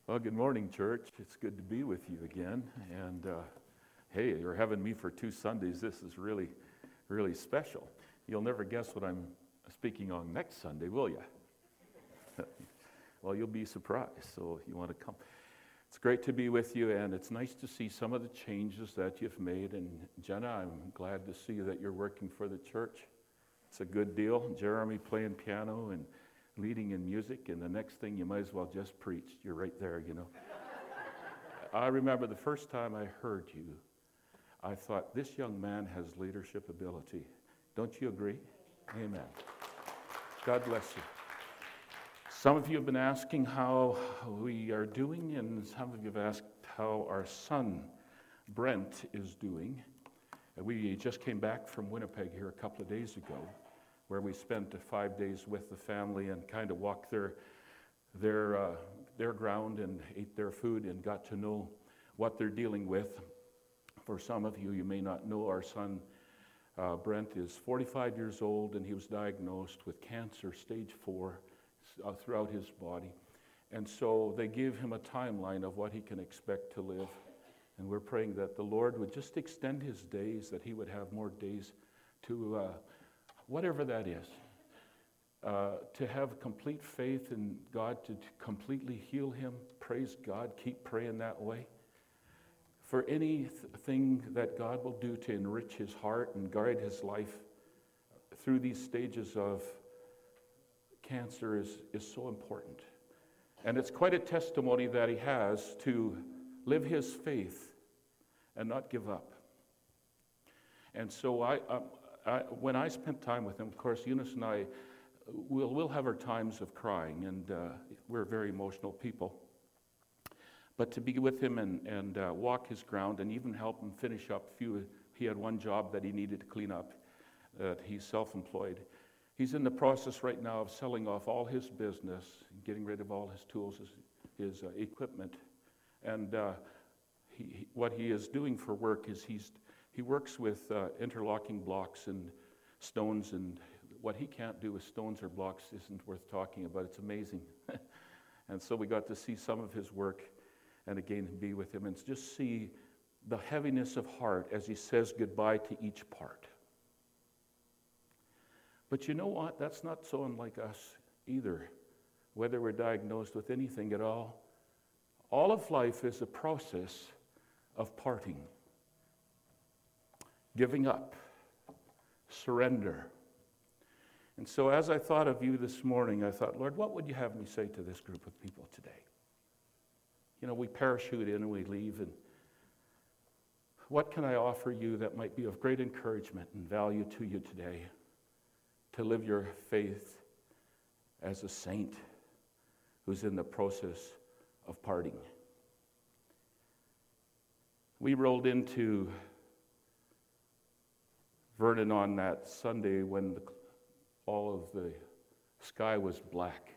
Well, good morning, church. It's good to be with you again. And hey, you're having me for 2 Sundays. This is really, really special. You'll never guess what I'm speaking on next Sunday, will you? Well, you'll be surprised, so you want to come. It's great to be with you, and it's nice to see some of the changes that you've made. And Jenna, I'm glad to see that you're working for the church. It's a good deal. Jeremy playing piano and leading in music, and the next thing you might as well just preach. You're right there, you know. I remember the first time I heard you, I thought, this young man has leadership ability. Don't you agree? Amen. God bless you. Some of you have been asking how we are doing, and some of you have asked how our son, Brent, is doing. We just came back from Winnipeg here a couple of days ago, where we spent 5 days with the family and kind of walked their ground and ate their food and got to know what they're dealing with. For some of you, you may not know, our son Brent is 45 years old, and he was diagnosed with cancer, stage 4, throughout his body. And so they gave him a timeline of what he can expect to live. And we're praying that the Lord would just extend his days, that he would have more days to whatever that is, to have complete faith in God to completely heal him. Praise God. Keep praying that way. For anything that God will do to enrich his heart and guide his life through these stages of cancer is so important. And it's quite a testimony that he has to live his faith and not give up. And so when I spent time with him, of course, Eunice and I, we'll have our times of crying, and we're very emotional people. But to be with him and walk his ground and even help him finish up he had one job that he needed to clean up, that he's self-employed. He's in the process right now of selling off all his business, getting rid of all his tools, his equipment. And what he is doing for work is he works with interlocking blocks and stones, and what he can't do with stones or blocks isn't worth talking about. It's amazing. And so we got to see some of his work and again be with him and just see the heaviness of heart as he says goodbye to each part. But you know what? That's not so unlike us either, whether we're diagnosed with anything at all. All of life is a process of parting, giving up, surrender. And so as I thought of you this morning, I thought, Lord, what would you have me say to this group of people today? You know, we parachute in and we leave, and what can I offer you that might be of great encouragement and value to you today to live your faith as a saint who's in the process of parting? We rolled into Vernon on that Sunday when all of the sky was black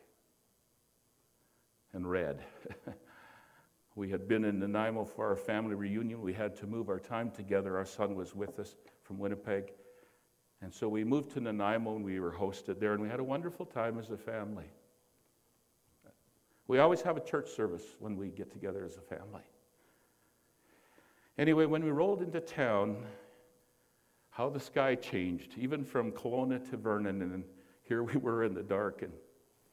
and red. We had been in Nanaimo for our family reunion. We had to move our time together. Our son was with us from Winnipeg. And so we moved to Nanaimo, and we were hosted there, and we had a wonderful time as a family. We always have a church service when we get together as a family. Anyway, when we rolled into town, how the sky changed, even from Kelowna to Vernon, and here we were in the dark. And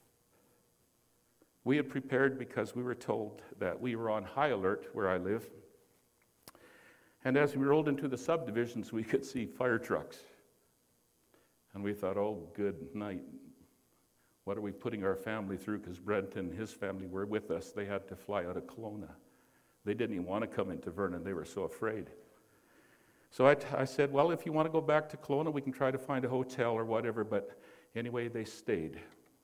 we had prepared because we were told that we were on high alert where I live. And as we rolled into the subdivisions, we could see fire trucks. And we thought, oh, good night. What are we putting our family through? Because Brent and his family were with us. They had to fly out of Kelowna. They didn't even want to come into Vernon. They were so afraid. So I said, well, if you want to go back to Kelowna, we can try to find a hotel or whatever. But anyway, they stayed.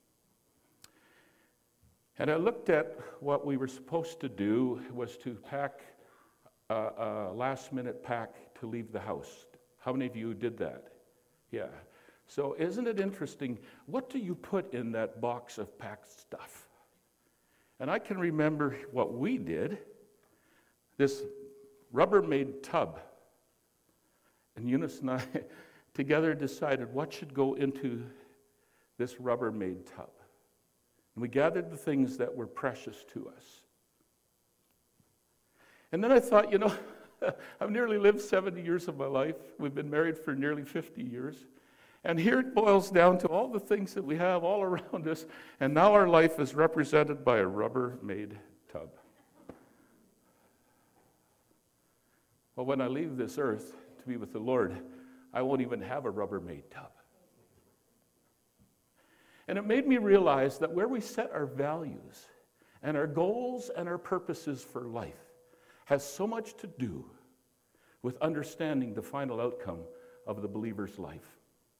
And I looked at what we were supposed to do was to pack a last-minute pack to leave the house. How many of you did that? Yeah. So isn't it interesting? What do you put in that box of packed stuff? And I can remember what we did. This Rubbermaid tub. And Eunice and I together decided what should go into this Rubbermaid tub. And we gathered the things that were precious to us. And then I thought, I've nearly lived 70 years of my life. We've been married for nearly 50 years. And here it boils down to all the things that we have all around us, and now our life is represented by a Rubbermaid tub. Well, when I leave this earth to be with the Lord, I won't even have a Rubbermaid tub. And it made me realize that where we set our values and our goals and our purposes for life has so much to do with understanding the final outcome of the believer's life.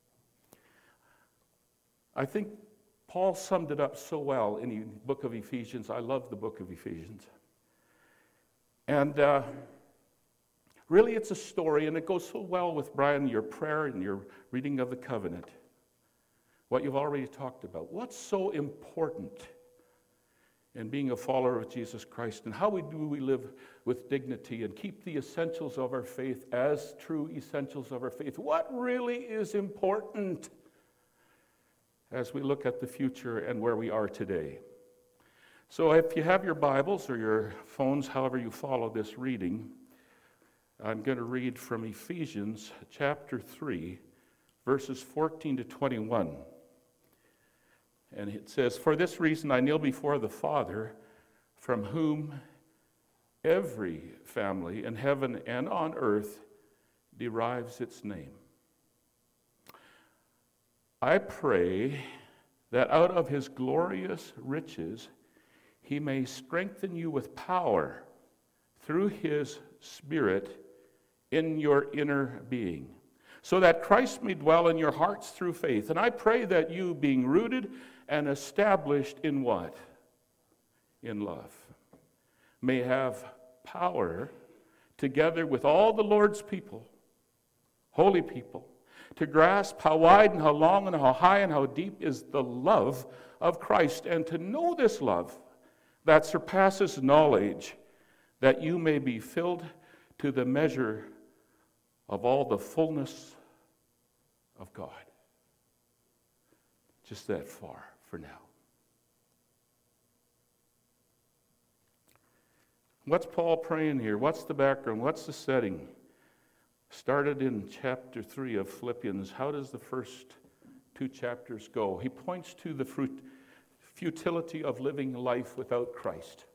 I think Paul summed it up so well in the book of Ephesians. I love the book of Ephesians. And really it's a story, and it goes so well with, Brian, your prayer and your reading of the covenant. What you've already talked about. What's so important in being a follower of Jesus Christ, and how we live with dignity and keep the essentials of our faith as true essentials of our faith? What really is important as we look at the future and where we are today? So if you have your Bibles or your phones, however you follow this reading, I'm going to read from Ephesians chapter 3, verses 14 to 21. And it says, "For this reason I kneel before the Father, from whom every family in heaven and on earth derives its name. I pray that out of his glorious riches he may strengthen you with power through his Spirit in your inner being, so that Christ may dwell in your hearts through faith. And I pray that you, being rooted and established in what? In love, may have power, together with all the Lord's people, holy people, to grasp how wide and how long and how high and how deep is the love of Christ, and to know this love that surpasses knowledge, that you may be filled to the measure of all the fullness of God." Just that far for now. What's Paul praying here? What's the background? What's the setting? Started in chapter 3 of Philippians. How does the first two chapters go? He points to the futility of living life without Christ.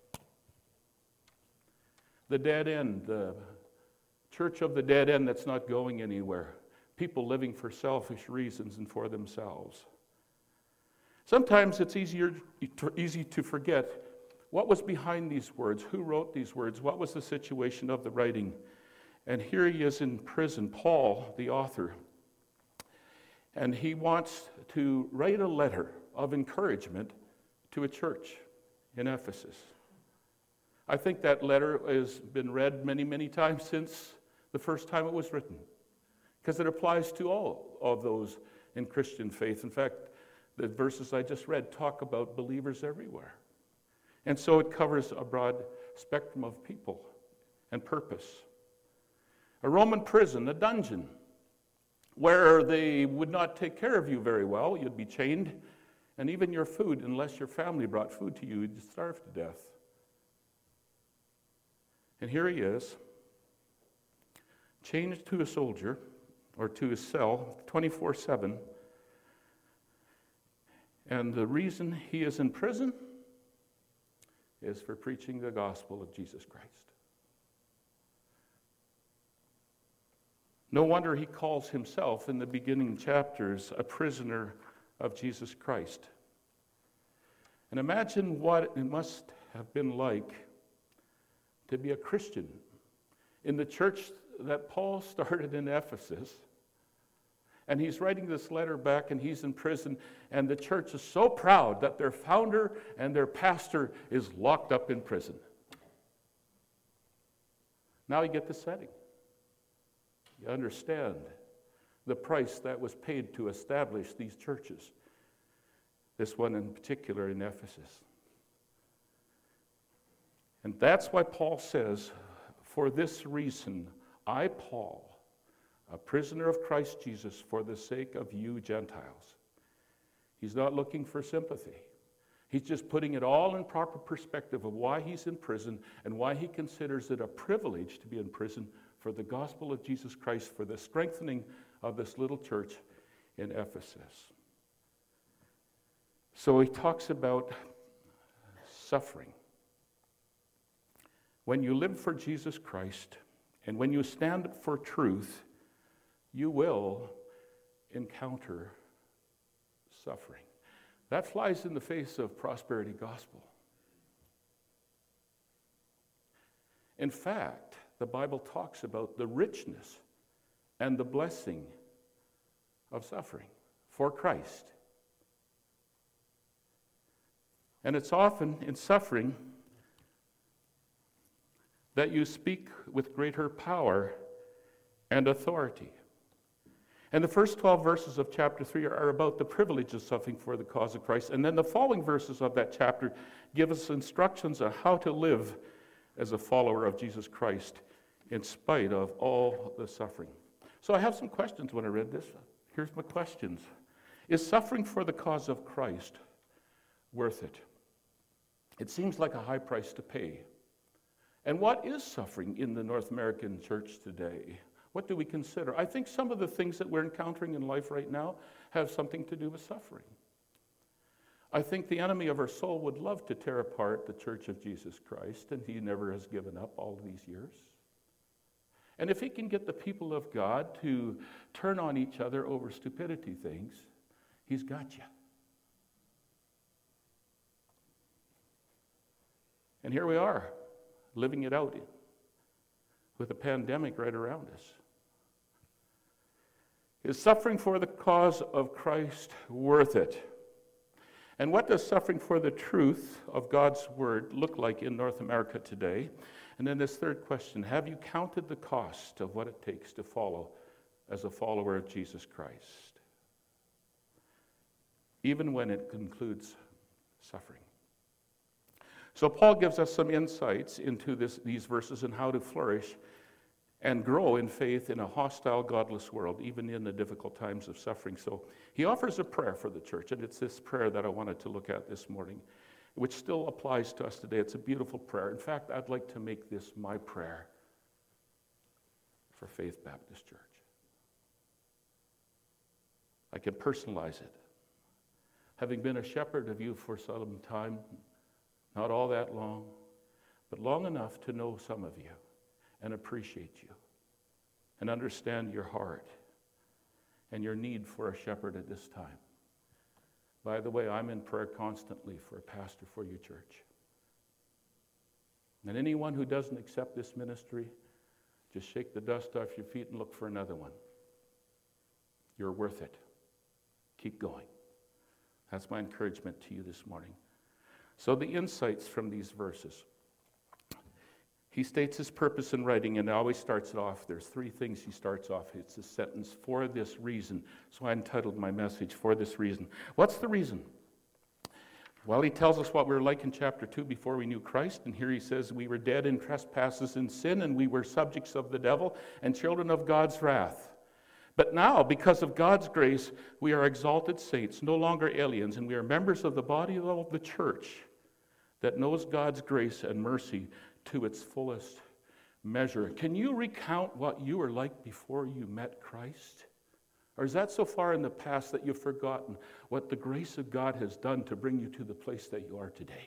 The dead end, the church of the dead end that's not going anywhere. People living for selfish reasons and for themselves. Sometimes it's easy to forget what was behind these words, who wrote these words, what was the situation of the writing. And here he is in prison, Paul, the author, and he wants to write a letter of encouragement to a church in Ephesus. I think that letter has been read many, many times since the first time it was written, because it applies to all of those in Christian faith. In fact, the verses I just read talk about believers everywhere. And so it covers a broad spectrum of people and purpose. A Roman prison, a dungeon, where they would not take care of you very well. You'd be chained, and even your food, unless your family brought food to you, you'd starve to death. And here he is, chained to a soldier, or to his cell, 24/7. And the reason he is in prison is for preaching the gospel of Jesus Christ. No wonder he calls himself in the beginning chapters a prisoner of Jesus Christ. And imagine what it must have been like to be a Christian in the church that Paul started in Ephesus. And he's writing this letter back, and he's in prison, and the church is so proud that their founder and their pastor is locked up in prison. Now you get the setting. You understand the price that was paid to establish these churches, this one in particular in Ephesus. And that's why Paul says, "For this reason, I, Paul, a prisoner of Christ Jesus, for the sake of you Gentiles." He's not looking for sympathy. He's just putting it all in proper perspective of why he's in prison and why he considers it a privilege to be in prison for the gospel of Jesus Christ, for the strengthening of this little church in Ephesus. So he talks about suffering. When you live for Jesus Christ and when you stand for truth, you will encounter suffering. That flies in the face of prosperity gospel. In fact, the Bible talks about the richness and the blessing of suffering for Christ. And it's often in suffering that you speak with greater power and authority. And the first 12 verses of chapter 3 are about the privilege of suffering for the cause of Christ. And then the following verses of that chapter give us instructions on how to live as a follower of Jesus Christ in spite of all the suffering. So I have some questions when I read this. Here's my questions. Is suffering for the cause of Christ worth it? It seems like a high price to pay. And what is suffering in the North American church today? What do we consider? I think some of the things that we're encountering in life right now have something to do with suffering. I think the enemy of our soul would love to tear apart the church of Jesus Christ, and he never has given up all these years. And if he can get the people of God to turn on each other over stupidity things, he's got you. And here we are, living it out with a pandemic right around us. Is suffering for the cause of Christ worth it? And what does suffering for the truth of God's word look like in North America today? And then this third question, have you counted the cost of what it takes to follow as a follower of Jesus Christ? Even when it includes suffering. So Paul gives us some insights into these verses and how to flourish and grow in faith in a hostile, godless world, even in the difficult times of suffering. So he offers a prayer for the church, and it's this prayer that I wanted to look at this morning, which still applies to us today. It's a beautiful prayer. In fact, I'd like to make this my prayer for Faith Baptist Church. I can personalize it. Having been a shepherd of you for some time, not all that long, but long enough to know some of you and appreciate you and understand your heart and your need for a shepherd at this time. By the way, I'm in prayer constantly for a pastor for your church. And anyone who doesn't accept this ministry, just shake the dust off your feet and look for another one. You're worth it. Keep going. That's my encouragement to you this morning. So the insights from these verses. He states his purpose in writing, and always starts it off. There's three things he starts off. It's a sentence, for this reason. So I entitled my message, For This Reason. What's the reason? Well, he tells us what we were like in chapter 2 before we knew Christ. And here he says, we were dead in trespasses and sin, and we were subjects of the devil and children of God's wrath. But now, because of God's grace, we are exalted saints, no longer aliens, and we are members of the body of the church that knows God's grace and mercy to its fullest measure. Can you recount what you were like before you met Christ? Or is that so far in the past that you've forgotten what the grace of God has done to bring you to the place that you are today?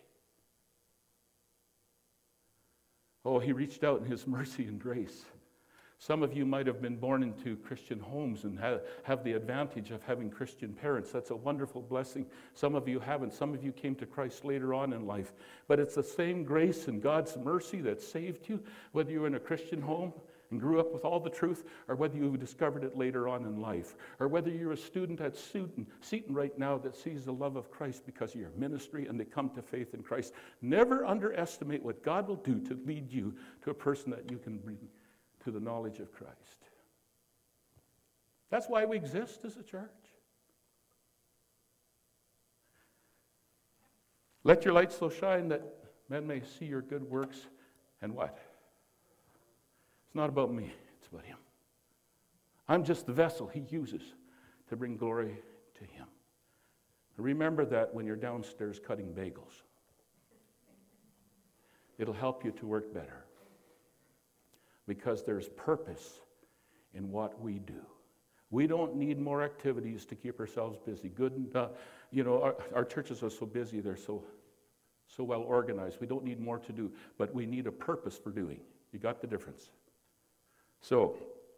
Oh, he reached out in his mercy and grace. Some of you might have been born into Christian homes and have the advantage of having Christian parents. That's a wonderful blessing. Some of you haven't. Some of you came to Christ later on in life. But it's the same grace and God's mercy that saved you, whether you were in a Christian home and grew up with all the truth, or whether you discovered it later on in life, or whether you're a student at Seton right now that sees the love of Christ because of your ministry and they come to faith in Christ. Never underestimate what God will do to lead you to a person that you can bring to the knowledge of Christ. That's why we exist as a church. Let your light so shine that men may see your good works, and what? It's not about me, it's about him. I'm just the vessel he uses to bring glory to him. Remember that when you're downstairs cutting bagels. It'll help you to work better. Because there's purpose in what we do. We don't need more activities to keep ourselves busy. Our churches are so busy, they're so well organized. We don't need more to do, but we need a purpose for doing. You got the difference? So,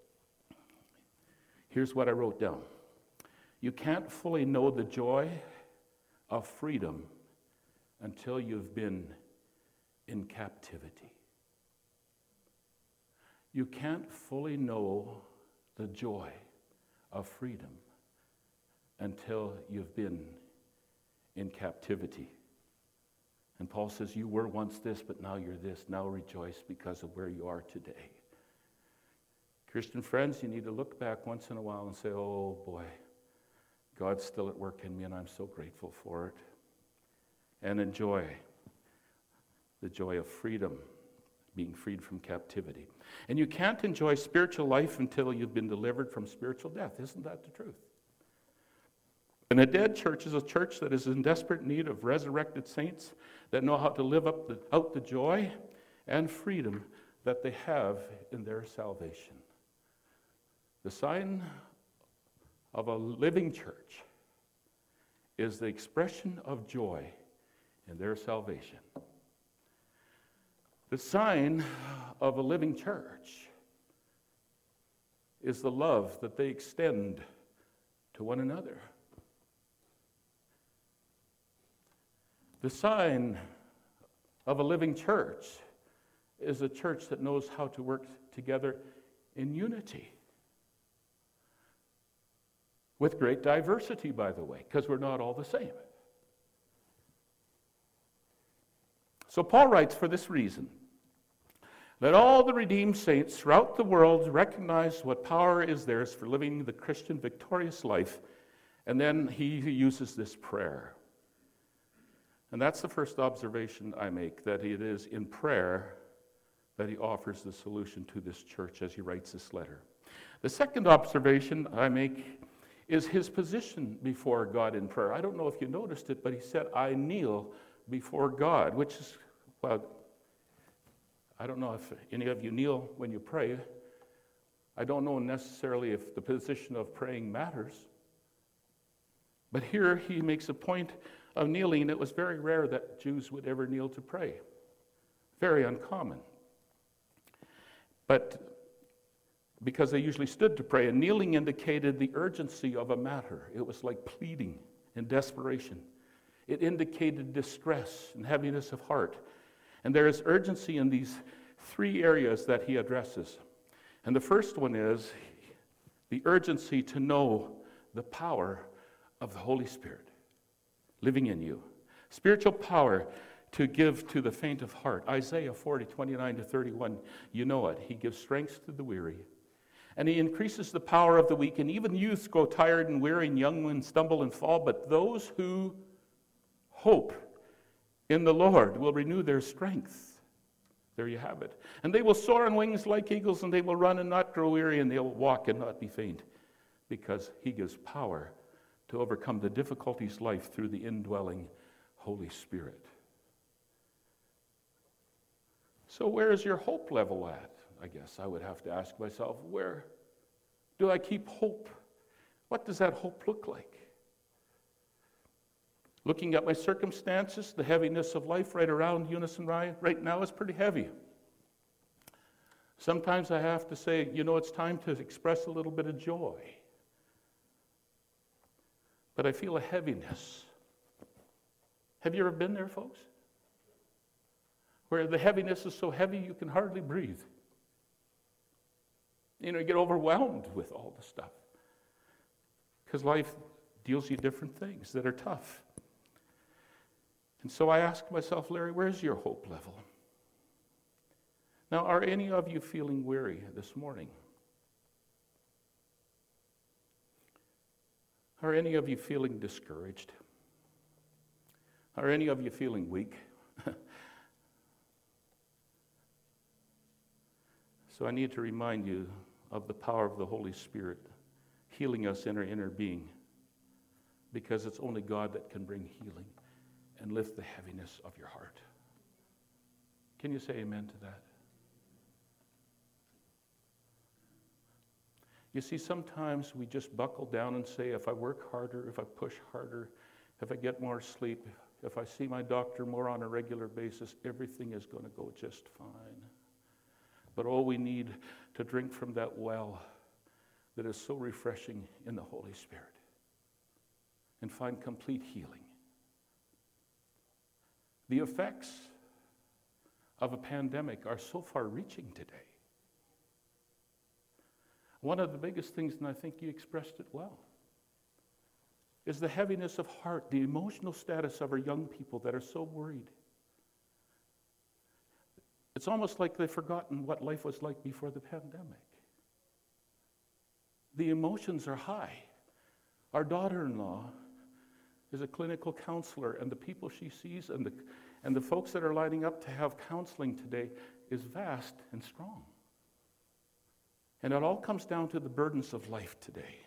here's what I wrote down. You can't fully know the joy of freedom until you've been in captivity. You can't fully know the joy of freedom until you've been in captivity. And Paul says, you were once this, but now you're this. Now rejoice because of where you are today. Christian friends, you need to look back once in a while and say, oh boy, God's still at work in me and I'm so grateful for it. And enjoy the joy of freedom, being freed from captivity. And you can't enjoy spiritual life until you've been delivered from spiritual death. Isn't that the truth? And a dead church is a church that is in desperate need of resurrected saints that know how to live out the joy and freedom that they have in their salvation. The sign of a living church is the expression of joy in their salvation. The sign of a living church is the love that they extend to one another. The sign of a living church is a church that knows how to work together in unity. With great diversity, by the way, because we're not all the same. So Paul writes, for this reason, let all the redeemed saints throughout the world recognize what power is theirs for living the Christian victorious life. And then he uses this prayer. And that's the first observation I make, that it is in prayer that he offers the solution to this church as he writes this letter. The second observation I make is his position before God in prayer. I don't know if you noticed it, but he said, I kneel before God, which is, well, I don't know if any of you kneel when you pray. I don't know necessarily if the position of praying matters. But here he makes a point of kneeling, and it was very rare that Jews would ever kneel to pray. Very uncommon. But because they usually stood to pray, and kneeling indicated the urgency of a matter. It was like pleading in desperation. It indicated distress and heaviness of heart. And there is urgency in these three areas that he addresses. And the first one is the urgency to know the power of the Holy Spirit living in you. Spiritual power to give to the faint of heart. Isaiah 40:29-31, you know it. He gives strength to the weary. And he increases the power of the weak. And even youths grow tired and weary, and young ones stumble and fall. But those who hope in the Lord will renew their strength. There you have it. And they will soar on wings like eagles, and they will run and not grow weary, and they will walk and not be faint. Because he gives power to overcome the difficulties of life through the indwelling Holy Spirit. So where is your hope level at? I guess I would have to ask myself, where do I keep hope? What does that hope look like? Looking at my circumstances, the heaviness of life right around Eunice and Ryan right now is pretty heavy. Sometimes I have to say, it's time to express a little bit of joy. But I feel a heaviness. Have you ever been there, folks? Where the heaviness is so heavy you can hardly breathe. You get overwhelmed with all the stuff. Because life deals you different things that are tough. And so I ask myself, Larry, where's your hope level? Now, are any of you feeling weary this morning? Are any of you feeling discouraged? Are any of you feeling weak? So I need to remind you of the power of the Holy Spirit healing us in our inner being because it's only God that can bring healing and lift the heaviness of your heart. Can you say amen to that? You see, sometimes we just buckle down and say, if I work harder, if I push harder, if I get more sleep, if I see my doctor more on a regular basis, everything is going to go just fine. But all we need to drink from that well that is so refreshing in the Holy Spirit and find complete healing. The effects of a pandemic are so far-reaching today. One of the biggest things, and I think you expressed it well, is the heaviness of heart, the emotional status of our young people that are so worried. It's almost like they've forgotten what life was like before the pandemic. The emotions are high. Our daughter-in-law is a clinical counselor, and the people she sees and the folks that are lining up to have counseling today is vast and strong. And it all comes down to the burdens of life today.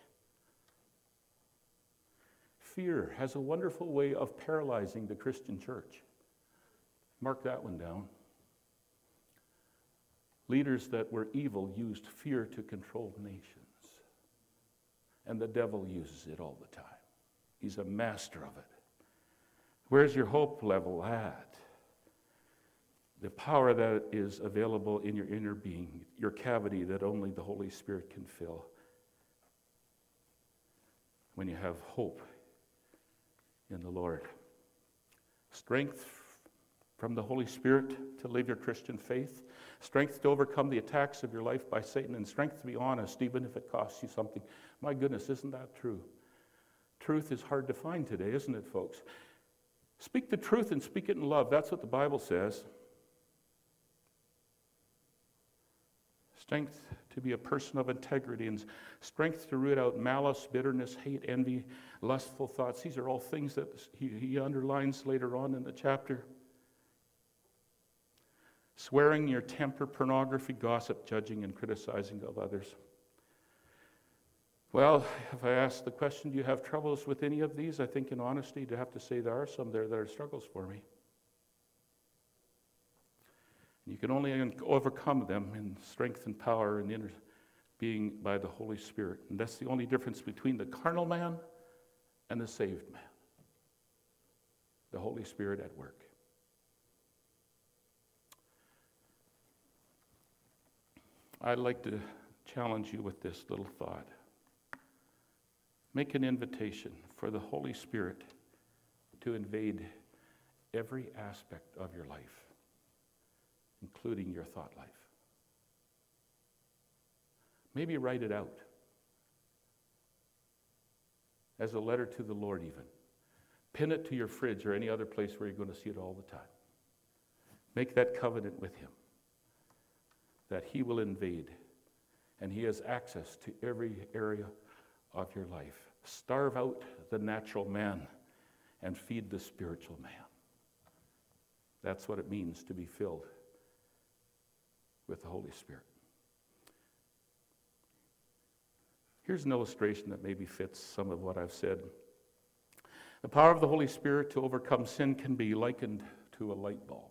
Fear has a wonderful way of paralyzing the Christian church. Mark that one down. Leaders that were evil used fear to control nations. And the devil uses it all the time. He's a master of it. Where's your hope level at? The power that is available in your inner being, your cavity that only the Holy Spirit can fill. When you have hope in the Lord. Strength from the Holy Spirit to live your Christian faith. Strength to overcome the attacks of your life by Satan, and strength to be honest, even if it costs you something. My goodness, isn't that true? Truth is hard to find today, isn't it, folks? Speak the truth and speak it in love. That's what the Bible says. Strength to be a person of integrity, and strength to root out malice, bitterness, hate, envy, lustful thoughts. These are all things that he underlines later on in the chapter. Swearing, your temper, pornography, gossip, judging, and criticizing of others. Well, if I ask the question, do you have troubles with any of these? I think in honesty, to have to say there are some there that are struggles for me. You can only overcome them in strength and power and inner being by the Holy Spirit. And that's the only difference between the carnal man and the saved man. The Holy Spirit at work. I'd like to challenge you with this little thought. Make an invitation for the Holy Spirit to invade every aspect of your life, including your thought life. Maybe write it out as a letter to the Lord even. Pin it to your fridge or any other place where you're going to see it all the time. Make that covenant with Him that He will invade, and He has access to every area of your life. Starve out the natural man and feed the spiritual man. That's what it means to be filled with the Holy Spirit. Here's an illustration that maybe fits some of what I've said. The power of the Holy Spirit to overcome sin can be likened to a light bulb.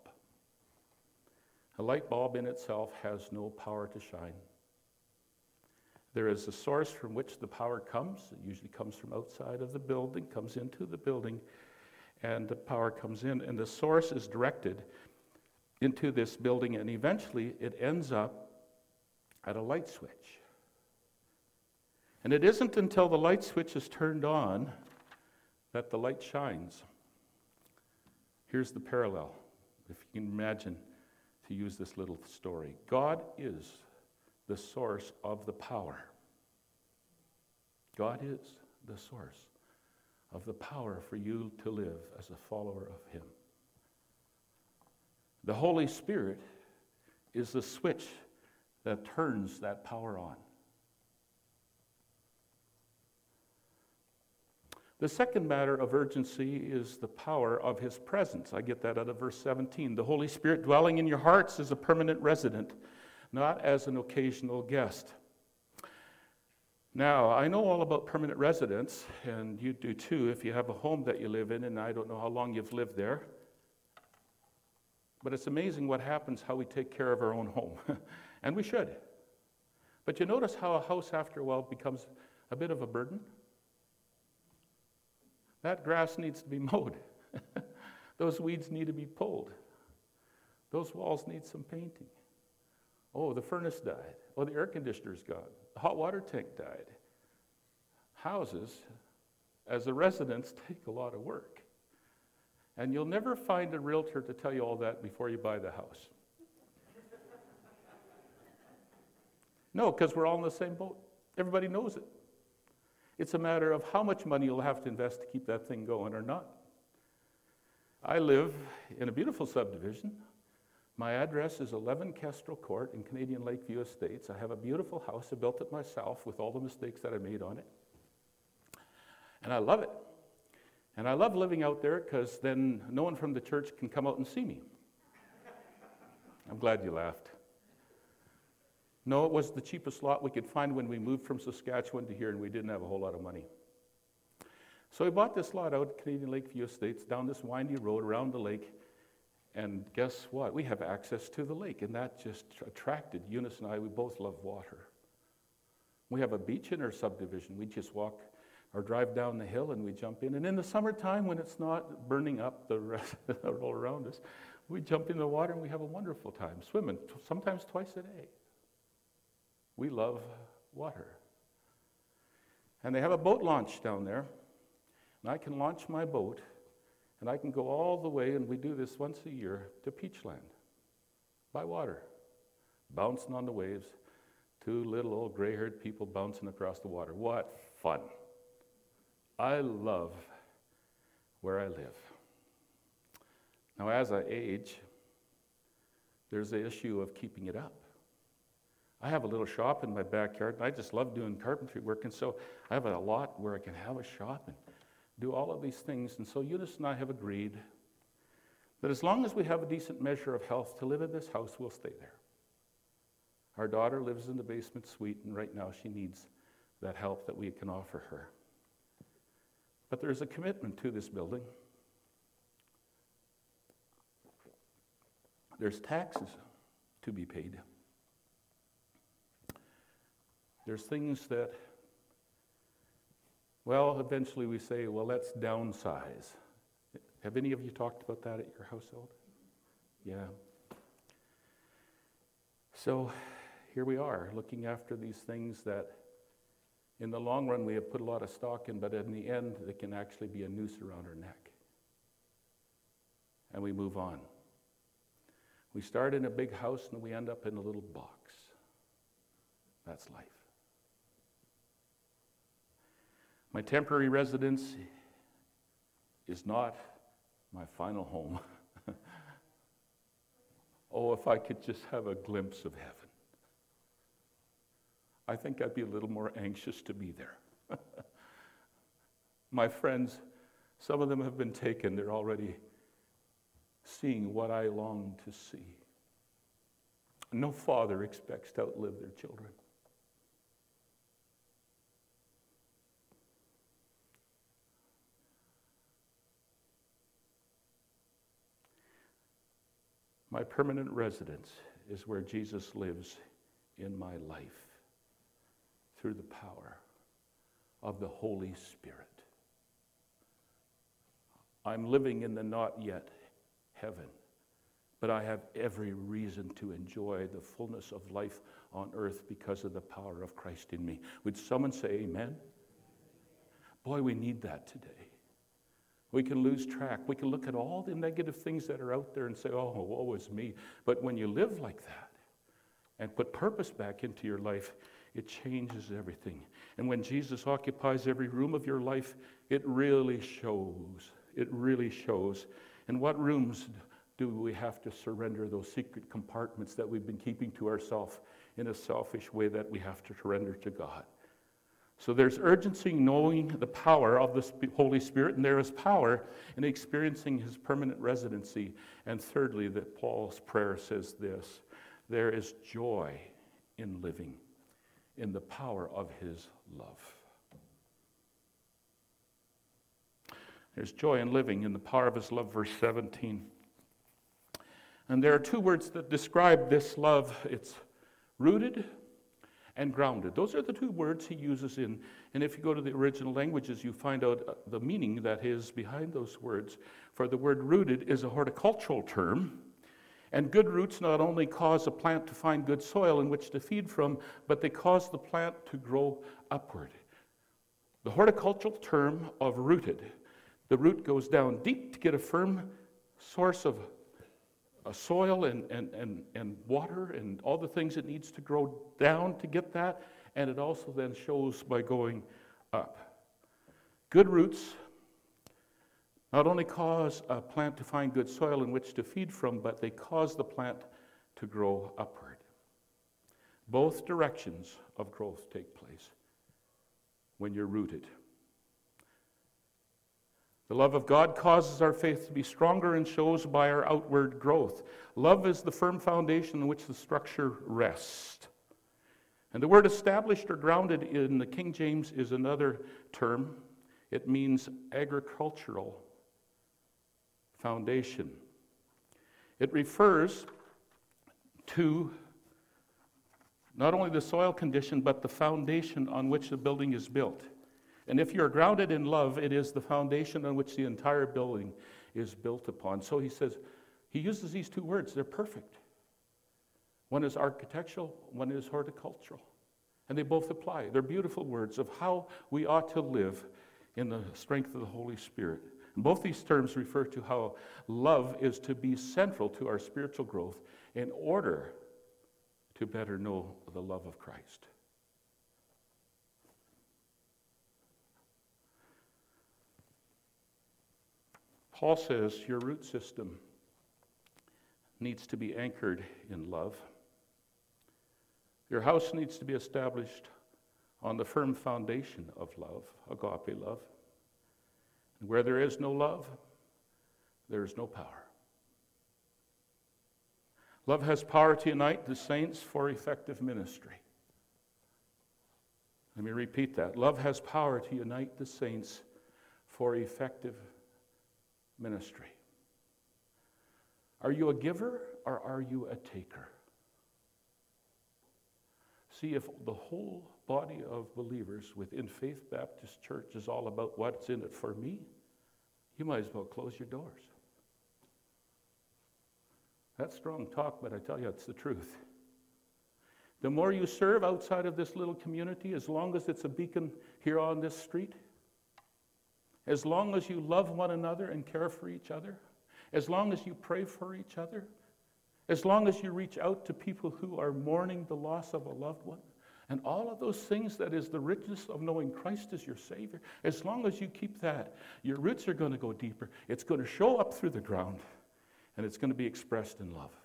A light bulb in itself has no power to shine. There is a source from which the power comes. It usually comes from outside of the building, comes into the building, and the power comes in. And the source is directed into this building, and eventually it ends up at a light switch. And it isn't until the light switch is turned on that the light shines. Here's the parallel, if you can imagine, to use this little story. God is the source of the power. God is the source of the power for you to live as a follower of Him. The Holy Spirit is the switch that turns that power on. The second matter of urgency is the power of His presence. I get that out of verse 17. The Holy Spirit dwelling in your hearts is a permanent resident, not as an occasional guest. Now, I know all about permanent residence, and you do too if you have a home that you live in, and I don't know how long you've lived there. But it's amazing what happens, how we take care of our own home. And we should. But you notice how a house after a while becomes a bit of a burden? That grass needs to be mowed. Those weeds need to be pulled. Those walls need some painting. Oh, the furnace died. Oh, the air conditioner's gone. The hot water tank died. Houses, as a residence, take a lot of work. And you'll never find a realtor to tell you all that before you buy the house. No, because we're all in the same boat. Everybody knows it. It's a matter of how much money you'll have to invest to keep that thing going or not. I live in a beautiful subdivision. My address is 11 Kestrel Court in Canadian Lakeview Estates. I have a beautiful house. I built it myself with all the mistakes that I made on it. And I love it. And I love living out there because then no one from the church can come out and see me. I'm glad you laughed. No, it was the cheapest lot we could find when we moved from Saskatchewan to here, and we didn't have a whole lot of money. So we bought this lot out at Canadian Lakeview Estates, down this windy road around the lake, and guess what? We have access to the lake, and that just attracted Eunice and I. We both love water. We have a beach in our subdivision. We just walk or drive down the hill, and we jump in. And in the summertime, when it's not burning up the rest all around us, we jump in the water, and we have a wonderful time swimming, sometimes twice a day. We love water. And they have a boat launch down there. And I can launch my boat, and I can go all the way, and we do this once a year, to Peachland, by water, bouncing on the waves, two little old gray-haired people bouncing across the water. What fun. I love where I live. Now, as I age, there's the issue of keeping it up. I have a little shop in my backyard, and I just love doing carpentry work, and so I have a lot where I can have a shop and do all of these things. And so Eunice and I have agreed that as long as we have a decent measure of health to live in this house, we'll stay there. Our daughter lives in the basement suite, and right now she needs that help that we can offer her. But there's a commitment to this building. There's taxes to be paid. There's things that, well, eventually we say, well, let's downsize. Have any of you talked about that at your household? Yeah. So here we are, looking after these things that in the long run we have put a lot of stock in, but in the end they can actually be a noose around our neck. And we move on. We start in a big house and we end up in a little box. That's life. My temporary residence is not my final home. Oh, if I could just have a glimpse of heaven. I think I'd be a little more anxious to be there. My friends, some of them have been taken. They're already seeing what I long to see. No father expects to outlive their children. My permanent residence is where Jesus lives in my life through the power of the Holy Spirit. I'm living in the not yet heaven, but I have every reason to enjoy the fullness of life on earth because of the power of Christ in me. Would someone say amen? Boy, we need that today. We can lose track. We can look at all the negative things that are out there and say, oh, woe is me. But when you live like that and put purpose back into your life, it changes everything. And when Jesus occupies every room of your life, it really shows. It really shows. And what rooms do we have to surrender, those secret compartments that we've been keeping to ourselves in a selfish way that we have to surrender to God? So there's urgency in knowing the power of the Holy Spirit, and there is power in experiencing his permanent residency. And thirdly, that Paul's prayer says this: there is joy in living in the power of his love. There's joy in living in the power of his love, verse 17. And there are two words that describe this love. It's rooted and grounded. Those are the two words he uses in, and if you go to the original languages, you find out the meaning that is behind those words. For the word rooted is a horticultural term, and good roots not only cause a plant to find good soil in which to feed from, but they cause the plant to grow upward. The horticultural term of rooted. The root goes down deep to get a firm source of soil and water and all the things it needs to grow down to get that, and it also then shows by going up. Good roots not only cause a plant to find good soil in which to feed from, but they cause the plant to grow upward. Both directions of growth take place when you're rooted. The love of God causes our faith to be stronger and shows by our outward growth. Love is the firm foundation on which the structure rests. And the word established or grounded in the King James is another term. It means agricultural foundation. It refers to not only the soil condition, but the foundation on which the building is built. And if you're grounded in love, it is the foundation on which the entire building is built upon. So he says, he uses these two words. They're perfect. One is architectural, one is horticultural. And they both apply. They're beautiful words of how we ought to live in the strength of the Holy Spirit. And both these terms refer to how love is to be central to our spiritual growth in order to better know the love of Christ. Paul says your root system needs to be anchored in love. Your house needs to be established on the firm foundation of love, agape love. And where there is no love, there is no power. Love has power to unite the saints for effective ministry. Let me repeat that. Love has power to unite the saints for effective ministry. Are you a giver or are you a taker? See, if the whole body of believers within Faith Baptist Church is all about what's in it for me, you might as well close your doors. That's strong talk, but I tell you, it's the truth. The more you serve outside of this little community, as long as it's a beacon here on this street, as long as you love one another and care for each other, as long as you pray for each other, as long as you reach out to people who are mourning the loss of a loved one, and all of those things that is the richness of knowing Christ as your Savior, as long as you keep that, your roots are going to go deeper. It's going to show up through the ground, and it's going to be expressed in love.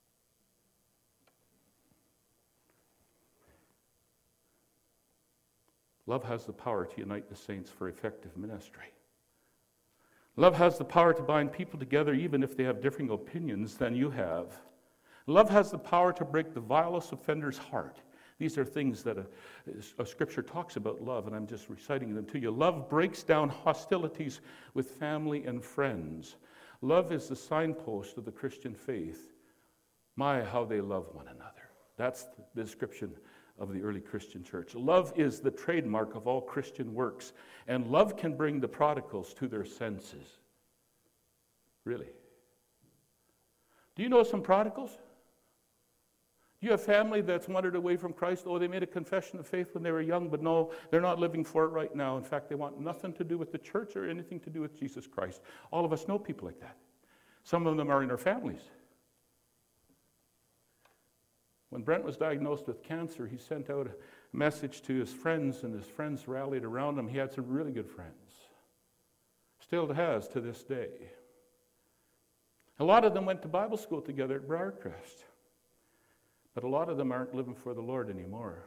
Love has the power to unite the saints for effective ministry. Love has the power to bind people together even if they have differing opinions than you have. Love has the power to break the vilest offender's heart. These are things that a scripture talks about love, and I'm just reciting them to you. Love breaks down hostilities with family and friends. Love is the signpost of the Christian faith. My, how they love one another. That's the description of the early Christian church. Love is the trademark of all Christian works, and love can bring the prodigals to their senses. Really. Do you know some prodigals? Do you have family that's wandered away from Christ? Oh, they made a confession of faith when they were young, but no, they're not living for it right now. In fact, they want nothing to do with the church or anything to do with Jesus Christ. All of us know people like that. Some of them are in our families. When Brent was diagnosed with cancer, he sent out a message to his friends, and his friends rallied around him. He had some really good friends. Still has to this day. A lot of them went to Bible school together at Briarcrest. But a lot of them aren't living for the Lord anymore.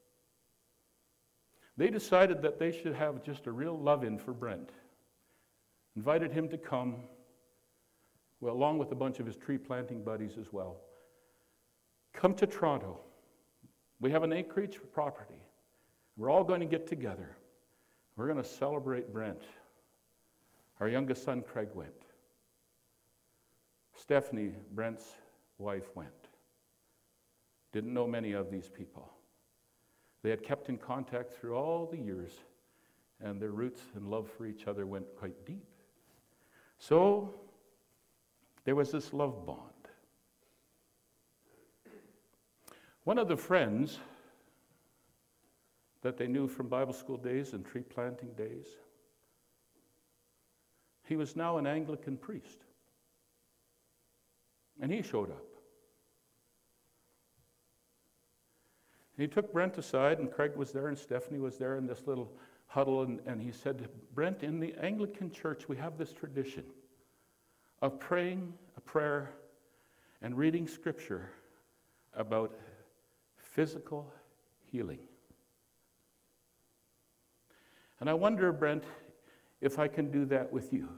They decided that they should have just a real love-in for Brent. Invited him to come, well, along with a bunch of his tree planting buddies as well. Come to Toronto. We have an acreage property. We're all going to get together. We're going to celebrate Brent. Our youngest son, Craig, went. Stephanie, Brent's wife, went. Didn't know many of these people. They had kept in contact through all the years, and their roots and love for each other went quite deep. So there was this love bond. One of the friends that they knew from Bible school days and tree planting days, he was now an Anglican priest. And he showed up. And he took Brent aside, and Craig was there, and Stephanie was there in this little huddle, and he said, Brent, in the Anglican church, we have this tradition of praying a prayer and reading scripture about physical healing. And I wonder, Brent, if I can do that with you.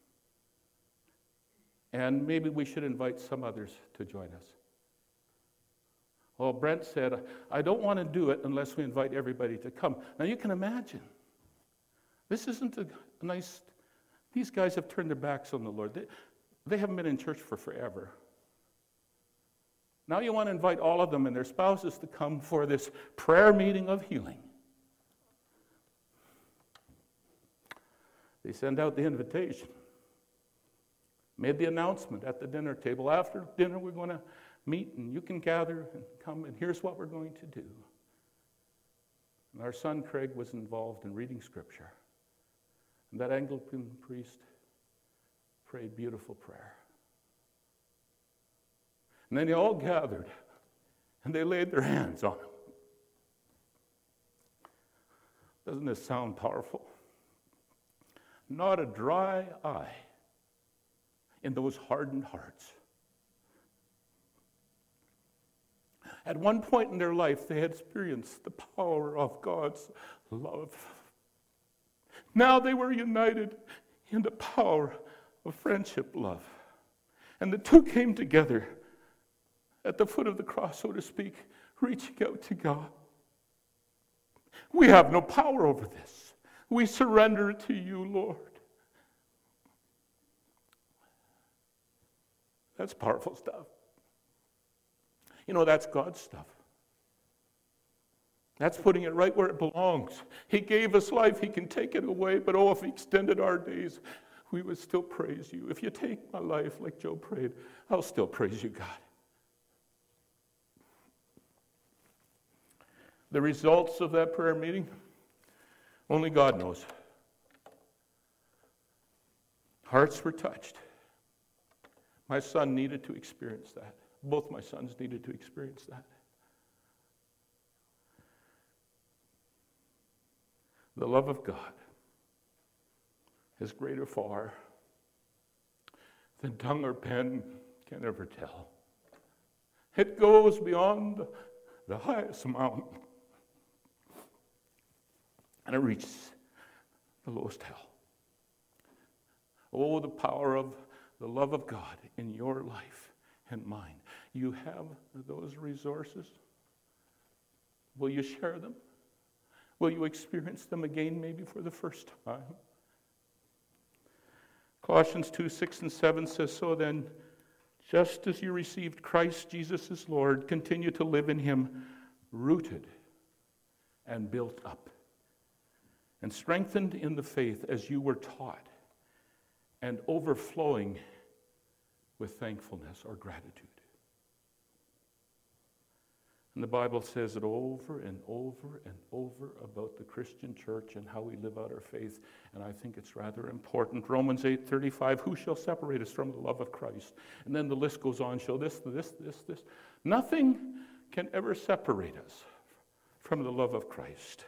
And maybe we should invite some others to join us. Well, Brent said, I don't want to do it unless we invite everybody to come. Now you can imagine, this isn't a nice, these guys have turned their backs on the Lord. They haven't been in church for forever. Now you want to invite all of them and their spouses to come for this prayer meeting of healing. They send out the invitation. Made the announcement at the dinner table. After dinner, we're going to meet, and you can gather and come, and here's what we're going to do. And our son Craig was involved in reading scripture. And that Anglican priest prayed beautiful prayer. And then they all gathered, and they laid their hands on him. Doesn't this sound powerful? Not a dry eye in those hardened hearts. At one point in their life, they had experienced the power of God's love. Now they were united in the power of friendship love. And the two came together at the foot of the cross, so to speak, reaching out to God. We have no power over this. We surrender it to you, Lord. That's powerful stuff. You know, that's God's stuff. That's putting it right where it belongs. He gave us life. He can take it away. But oh, if He extended our days, we would still praise you. If you take my life like Joe prayed, I'll still praise you, God. The results of that prayer meeting, only God knows. Hearts were touched. My son needed to experience that. Both my sons needed to experience that. The love of God is greater far than tongue or pen can ever tell. It goes beyond the highest mountain, and it reaches the lowest hell. Oh, the power of the love of God in your life and mine. You have those resources. Will you share them? Will you experience them again, maybe for the first time? Colossians 2:6-7 says, so then, just as you received Christ Jesus as Lord, continue to live in Him, rooted and built up, and strengthened in the faith as you were taught, and overflowing with thankfulness or gratitude. And the Bible says it over and over and over about the Christian church and how we live out our faith, and I think it's rather important. Romans 8:35, who shall separate us from the love of Christ? And then the list goes on, show this. Nothing can ever separate us from the love of Christ.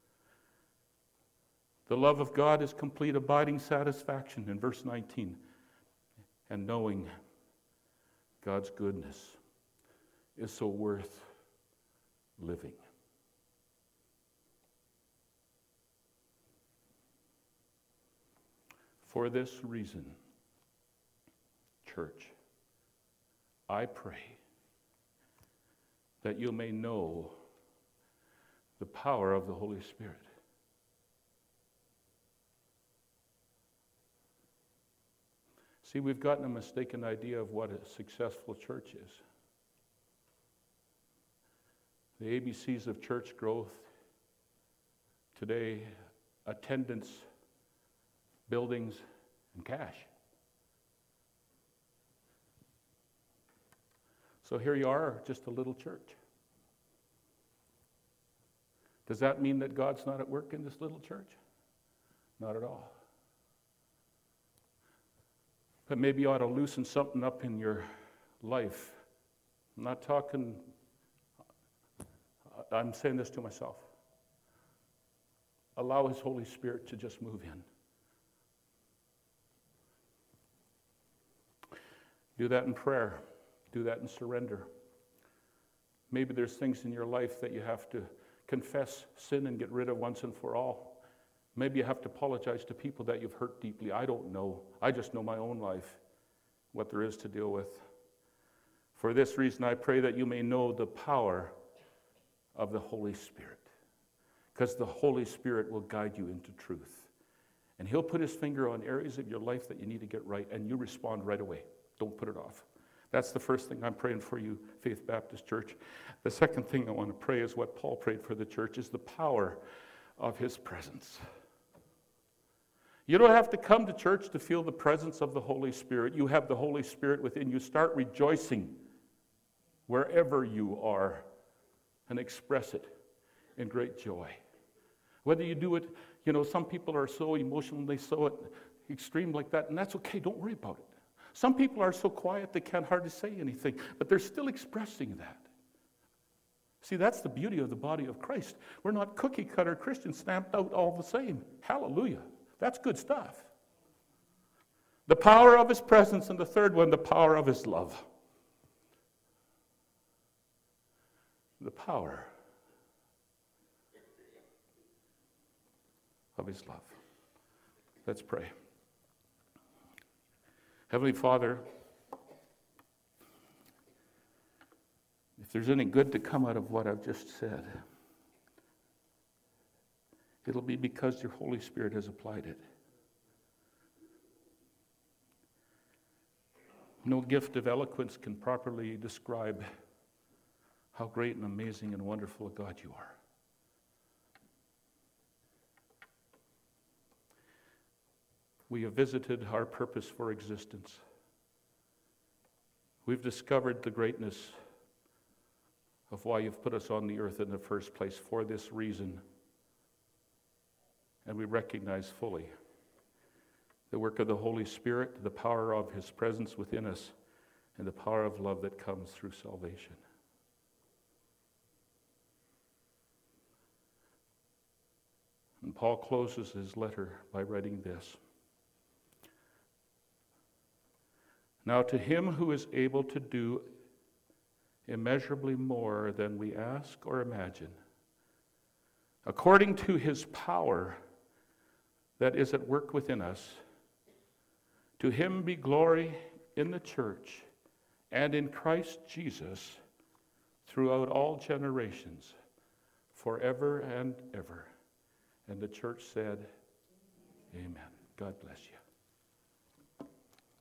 The love of God is complete, abiding satisfaction in verse 19. And knowing God's goodness is so worth living. For this reason, church, I pray that you may know The power of the Holy Spirit. See, we've gotten a mistaken idea of what a successful church is. The ABCs of church growth today: attendance, buildings, and cash. So here you are, just a little church. Does that mean that God's not at work in this little church? Not at all. But maybe you ought to loosen something up in your life. I'm not talking, I'm saying this to myself. Allow His Holy Spirit to just move in. Do that in prayer. Do that in surrender. Maybe there's things in your life that you have to confess sin and get rid of once and for all. Maybe you have to apologize to people that you've hurt deeply. I don't know. I just know my own life, what there is to deal with. For this reason, I pray that you may know the power of the Holy Spirit, because the Holy Spirit will guide you into truth. And He'll put His finger on areas of your life that you need to get right, and you respond right away. Don't put it off. That's the first thing I'm praying for you, Faith Baptist Church. The second thing I want to pray is what Paul prayed for the church, is the power of His presence. You don't have to come to church to feel the presence of the Holy Spirit. You have the Holy Spirit within you. Start rejoicing wherever you are and express it in great joy. Whether you do it, some people are so emotionally so extreme like that, and that's okay. Don't worry about it. Some people are so quiet they can't hardly say anything, but they're still expressing that. See, that's the beauty of the body of Christ. We're not cookie-cutter Christians stamped out all the same. Hallelujah. That's good stuff. The power of His presence, and the third one, the power of His love. The power of His love. Let's pray. Heavenly Father, if there's any good to come out of what I've just said, it'll be because your Holy Spirit has applied it. No gift of eloquence can properly describe how great and amazing and wonderful a God you are. We have visited our purpose for existence. We've discovered the greatness of why you've put us on the earth in the first place, for this reason. And we recognize fully the work of the Holy Spirit, the power of His presence within us, and the power of love that comes through salvation. And Paul closes his letter by writing this. Now to Him who is able to do immeasurably more than we ask or imagine, according to His power that is at work within us, to Him be glory in the church and in Christ Jesus throughout all generations, forever and ever. And the church said, Amen. God bless you.